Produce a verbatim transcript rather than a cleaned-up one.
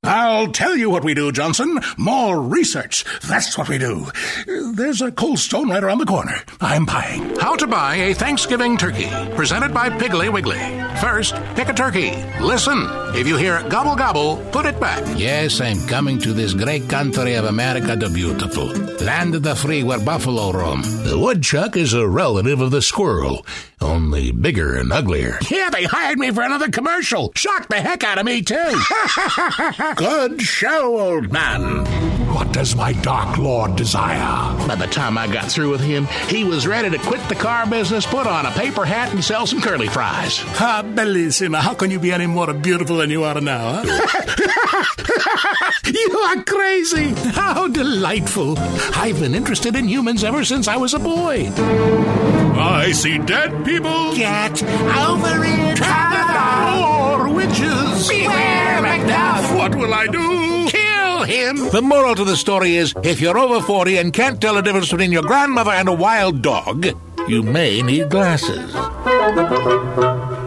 I'll tell you what we do, Johnson. More research. That's what we do. There's a Cold Stone right around the corner. I'm buying. How to buy a Thanksgiving turkey. Presented by Piggly Wiggly. First, pick a turkey. Listen. If you hear gobble gobble, put it back. Yes, I'm coming to this great country of America the Beautiful. Land of the free where buffalo roam. The woodchuck is a relative of the squirrel, only bigger and uglier. Yeah, they hired me for another commercial. Shocked the heck out of me, too. Good show, old man. What does my Dark Lord desire? By the time I got through with him, he was ready to quit the car business, put on a paper hat, and sell some curly fries. Ah, bellissima. How can you be any more beautiful than you are now, huh? You are crazy. How delightful. I've been interested in humans ever since I was a boy. I see dead people. Get over it. Or witches. Beware, Macduff. What will I do? Kill him. The moral to the story is, if you're over forty and can't tell the difference between your grandmother and a wild dog, you may need glasses.